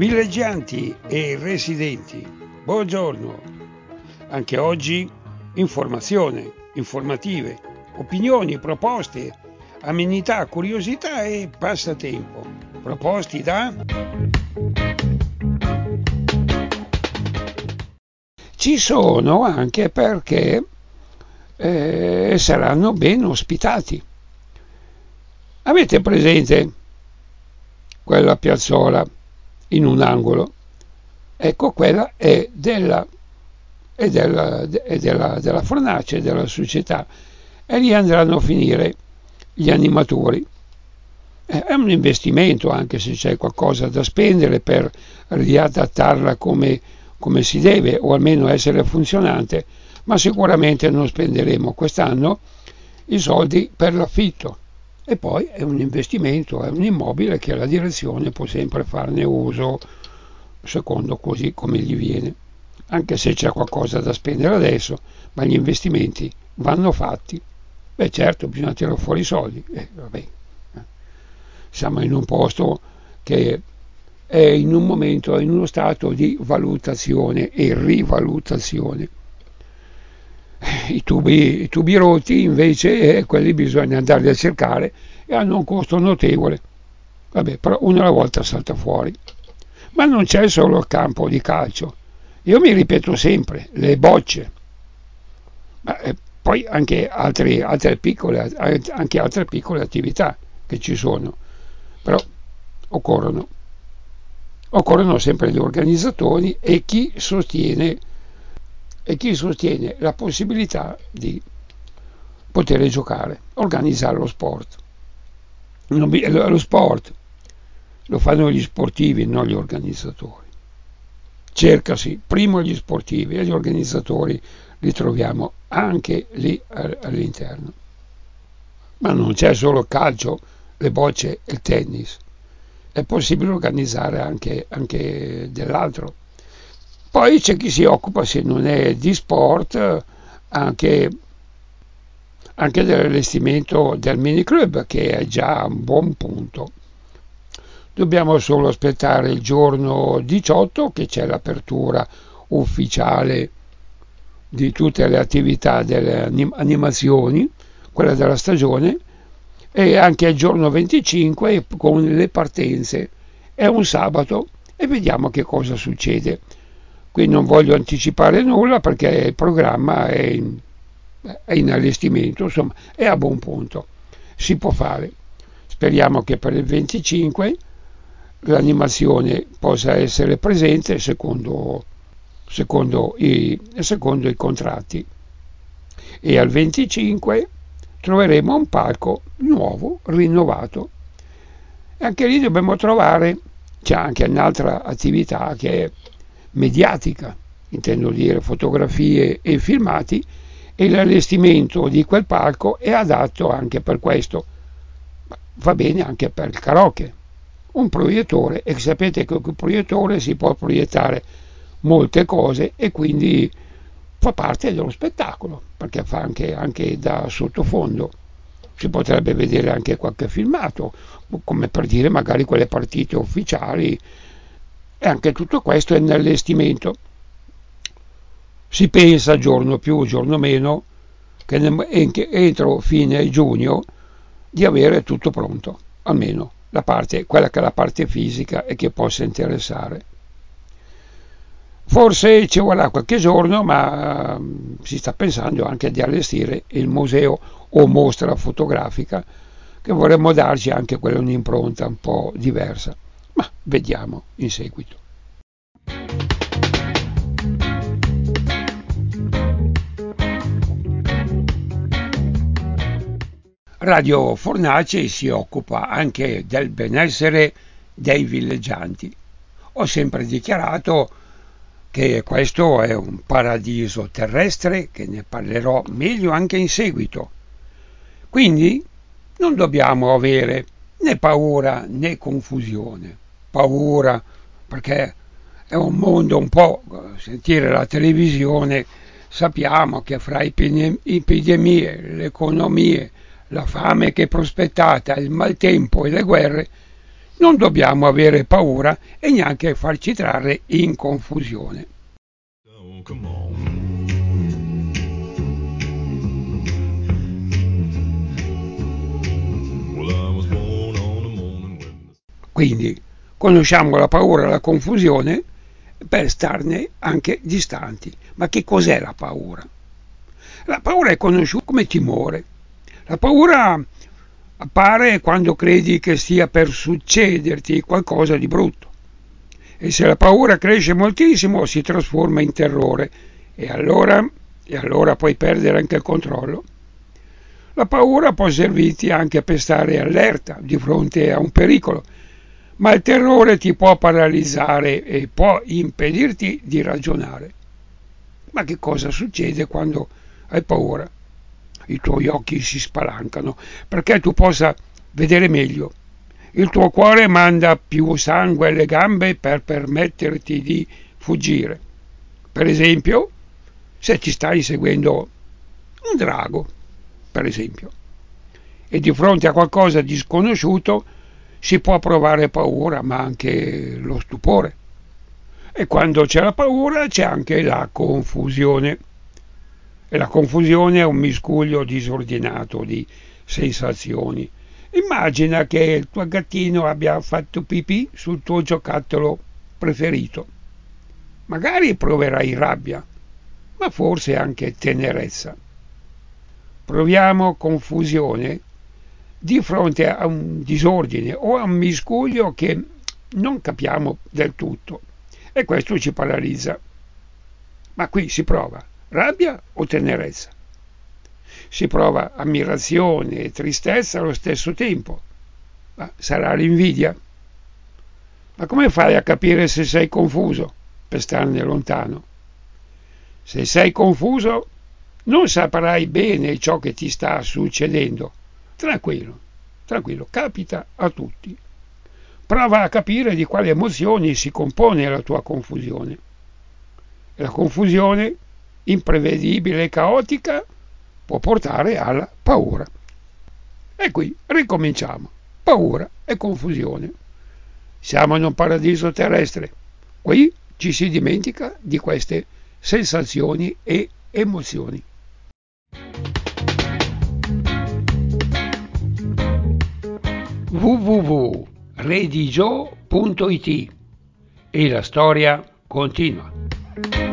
Villeggianti e residenti, buongiorno. Anche oggi informazione, informative, opinioni, proposte, amenità, curiosità e passatempo. Proposti da... Ci sono anche perché saranno ben ospitati. Avete presente quella piazzola in un angolo? Ecco, quella è della fornace, della società, e lì andranno a finire gli animatori. È un investimento, anche se c'è qualcosa da spendere per riadattarla come si deve, o almeno essere funzionante, ma sicuramente non spenderemo quest'anno i soldi per l'affitto. E poi è un investimento, è un immobile che la direzione può sempre farne uso secondo così come gli viene, anche se c'è qualcosa da spendere adesso, ma gli investimenti vanno fatti. Beh, certo, bisogna tirare fuori i soldi. Vabbè. Siamo in un posto che è in un momento, in uno stato di valutazione e rivalutazione. I tubi rotti invece, quelli bisogna andarli a cercare e hanno un costo notevole. Vabbè, però una alla volta salta fuori. Ma non c'è solo il campo di calcio. Io mi ripeto sempre, le bocce. Ma poi anche altre piccole attività che ci sono. Però occorrono sempre gli organizzatori e chi sostiene la possibilità di poter giocare, organizzare lo sport. Lo sport lo fanno gli sportivi, non gli organizzatori. Cercasi prima gli sportivi e gli organizzatori li troviamo anche lì all'interno. Ma non c'è solo il calcio, le bocce e il tennis. È possibile organizzare anche dell'altro. Poi c'è chi si occupa, se non è di sport, anche dell'allestimento del mini club, che è già un buon punto. Dobbiamo solo aspettare il giorno 18, che c'è l'apertura ufficiale di tutte le attività delle animazioni, quella della stagione, e anche il giorno 25 con le partenze. È un sabato e vediamo che cosa succede. Qui non voglio anticipare nulla perché il programma è in allestimento, insomma è a buon punto, si può fare. Speriamo che per il 25 l'animazione possa essere presente secondo i contratti, e al 25 troveremo un palco nuovo, rinnovato. E anche lì dobbiamo trovare, c'è anche un'altra attività che è mediatica, intendo dire fotografie e filmati, e l'allestimento di quel palco è adatto anche per questo. Va bene anche per il karaoke. Un proiettore, e sapete che con il proiettore si può proiettare molte cose e quindi fa parte dello spettacolo, perché fa anche da sottofondo. Si potrebbe vedere anche qualche filmato, come per dire magari quelle partite ufficiali, e anche tutto questo è in allestimento. Si pensa giorno più, giorno meno, che entro fine giugno di avere tutto pronto, almeno quella che è la parte fisica e che possa interessare. Forse ci vorrà qualche giorno, ma si sta pensando anche di allestire il museo o mostra fotografica, che vorremmo darci anche quella un'impronta un po' diversa, ma vediamo in seguito. Radio Fornace si occupa anche del benessere dei villeggianti. Ho sempre dichiarato che questo è un paradiso terrestre, che ne parlerò meglio anche in seguito. Quindi non dobbiamo avere né paura né confusione. Paura perché è un mondo un po', sentire la televisione, sappiamo che fra epidemie, le economie, la fame che è prospettata, il maltempo e le guerre, non dobbiamo avere paura e neanche farci trarre in confusione. Quindi conosciamo la paura e la confusione per starne anche distanti. Ma che cos'è la paura? La paura è conosciuta come timore. La paura appare quando credi che stia per succederti qualcosa di brutto. E se la paura cresce moltissimo si trasforma in terrore e allora puoi perdere anche il controllo. La paura può servirti anche per stare allerta di fronte a un pericolo, ma il terrore ti può paralizzare e può impedirti di ragionare. Ma che cosa succede quando hai paura? I tuoi occhi si spalancano perché tu possa vedere meglio. Il tuo cuore manda più sangue alle gambe per permetterti di fuggire. Per esempio, se ti stai seguendo un drago, per esempio, e di fronte a qualcosa di sconosciuto si può provare paura, ma anche lo stupore. E quando c'è la paura c'è anche la confusione. E la confusione è un miscuglio disordinato di sensazioni. Immagina che il tuo gattino abbia fatto pipì sul tuo giocattolo preferito. Magari proverai rabbia, ma forse anche tenerezza. Proviamo confusione di fronte a un disordine o a un miscuglio che non capiamo del tutto e questo ci paralizza. Ma qui si prova rabbia o tenerezza? Si prova ammirazione e tristezza allo stesso tempo. Ma sarà l'invidia? Ma come fai a capire se sei confuso per starne lontano? Se sei confuso, non saprai bene ciò che ti sta succedendo. Tranquillo, tranquillo, capita a tutti. Prova a capire di quali emozioni si compone la tua confusione. E la confusione, imprevedibile e caotica, può portare alla paura. E qui ricominciamo. Paura e confusione. Siamo in un paradiso terrestre. Qui ci si dimentica di queste sensazioni e emozioni. www.redigio.it e la storia continua.